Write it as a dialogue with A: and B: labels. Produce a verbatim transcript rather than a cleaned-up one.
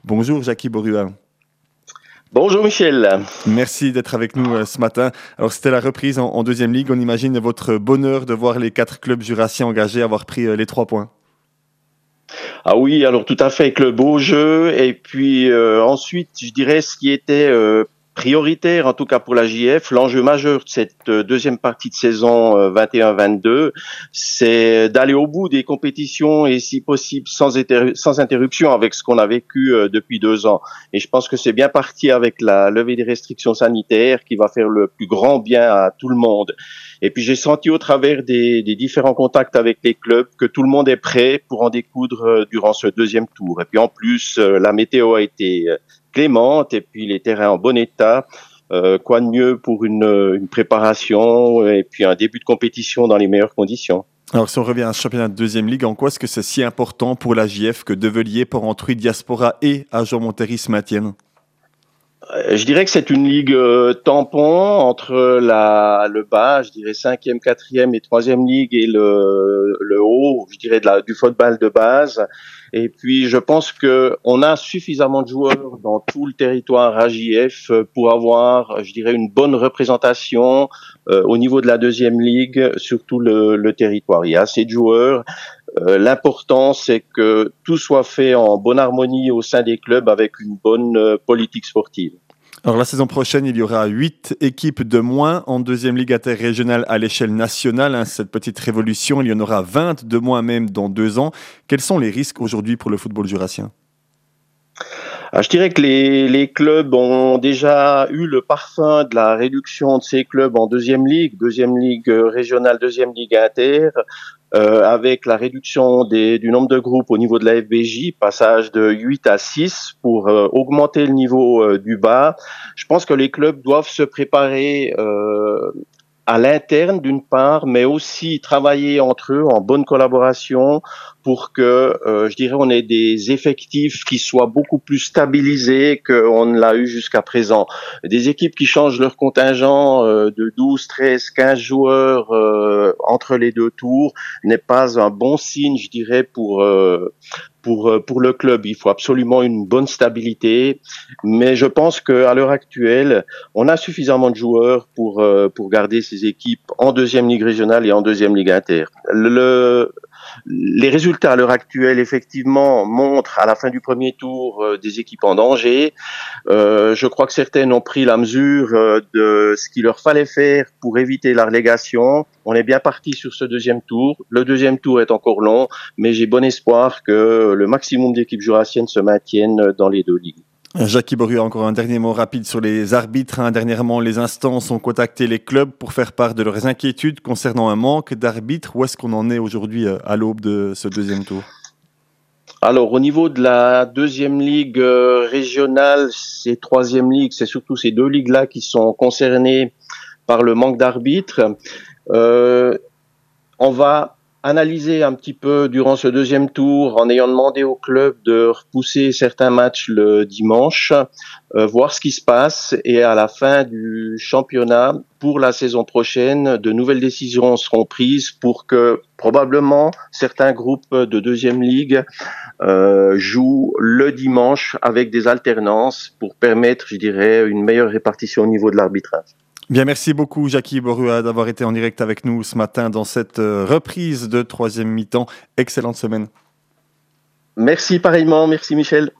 A: Bonjour Jackie Borua.
B: Bonjour Michel.
A: Merci d'être avec nous euh, ce matin. Alors c'était la reprise en, en deuxième ligue. On imagine votre bonheur de voir les quatre clubs jurassiens engagés avoir pris euh, les trois points.
B: Ah oui, alors tout à fait avec le beau jeu. Et puis euh, ensuite, je dirais ce qui était euh, prioritaire, en tout cas pour la J F, l'enjeu majeur de cette euh, deuxième partie de saison euh, vingt et un vingt-deux, c'est d'aller au bout des compétitions et si possible sans, interru- sans interruption avec ce qu'on a vécu euh, depuis deux ans. Et je pense que c'est bien parti avec la levée des restrictions sanitaires qui va faire le plus grand bien à tout le monde. Et puis j'ai senti au travers des, des différents contacts avec les clubs que tout le monde est prêt pour en découdre euh, durant ce deuxième tour. Et puis en plus, euh, la météo a été euh, clémente et puis les terrains en bon état. Euh, quoi de mieux pour une, une préparation et puis un début de compétition dans les meilleures conditions.
A: Alors si on revient à ce championnat de deuxième ligue, en quoi est-ce que c'est si important pour la J F que Develier, Porrentruy, Diaspora et Agen-Montéry se maintiennent?
B: Je dirais que c'est une ligue euh, tampon entre la, le bas, je dirais cinquième, quatrième et troisième ligue et le, le haut, je dirais de la, du football de base. Et puis je pense que on a suffisamment de joueurs dans tout le territoire A J F pour avoir, je dirais, une bonne représentation euh, au niveau de la deuxième ligue sur tout le, le territoire. Il y a assez de joueurs. Euh, l'important, c'est que tout soit fait en bonne harmonie au sein des clubs avec une bonne euh, politique sportive.
A: Alors la saison prochaine, il y aura huit équipes de moins en deuxième ligue interrégionale à l'échelle nationale. Hein, cette petite révolution, il y en aura vingt de moins même dans deux ans. Quels sont les risques aujourd'hui pour le football jurassien?
B: Alors, je dirais que les, les clubs ont déjà eu le parfum de la réduction de ces clubs en deuxième ligue, deuxième ligue régionale, deuxième ligue inter, euh, avec la réduction des, du nombre de groupes au niveau de la F B J, passage de huit à six pour euh, augmenter le niveau euh, du bas. Je pense que les clubs doivent se préparer euh, à l'interne d'une part, mais aussi travailler entre eux en bonne collaboration pour que, euh, je dirais, on ait des effectifs qui soient beaucoup plus stabilisés qu'on ne l'a eu jusqu'à présent. Des équipes qui changent leur contingent euh, de douze, treize, quinze joueurs euh, entre les deux tours n'est pas un bon signe, je dirais, pour euh, pour pour le club. Il faut absolument une bonne stabilité, mais je pense qu'à l'heure actuelle, on a suffisamment de joueurs pour euh, pour garder ces équipes en deuxième ligue régionale et en deuxième ligue inter. Le, les résultats à l'heure actuelle, effectivement, montrent à la fin du premier tour euh, des équipes en danger. Euh, je crois que certaines ont pris la mesure euh, de ce qu'il leur fallait faire pour éviter la relégation. On est bien parti sur ce deuxième tour. Le deuxième tour est encore long, mais j'ai bon espoir que le maximum d'équipes jurassiennes se maintiennent dans les deux ligues.
A: Jackie Borua, encore un dernier mot rapide sur les arbitres. Hein. Dernièrement, les instances ont contacté les clubs pour faire part de leurs inquiétudes concernant un manque d'arbitres. Où est-ce qu'on en est aujourd'hui à l'aube de ce deuxième tour?
B: Alors, au niveau de la deuxième ligue euh, régionale, ces troisième ligue, c'est surtout ces deux ligues-là qui sont concernées par le manque d'arbitres. Euh, on va analyser un petit peu durant ce deuxième tour en ayant demandé au club de repousser certains matchs le dimanche, euh, voir ce qui se passe et à la fin du championnat pour la saison prochaine, de nouvelles décisions seront prises pour que probablement certains groupes de deuxième ligue euh, jouent le dimanche avec des alternances pour permettre, je dirais, une meilleure répartition au niveau de l'arbitrage.
A: Bien, merci beaucoup Jackie Borua d'avoir été en direct avec nous ce matin dans cette reprise de troisième mi-temps. Excellente semaine.
B: Merci pareillement, merci Michel.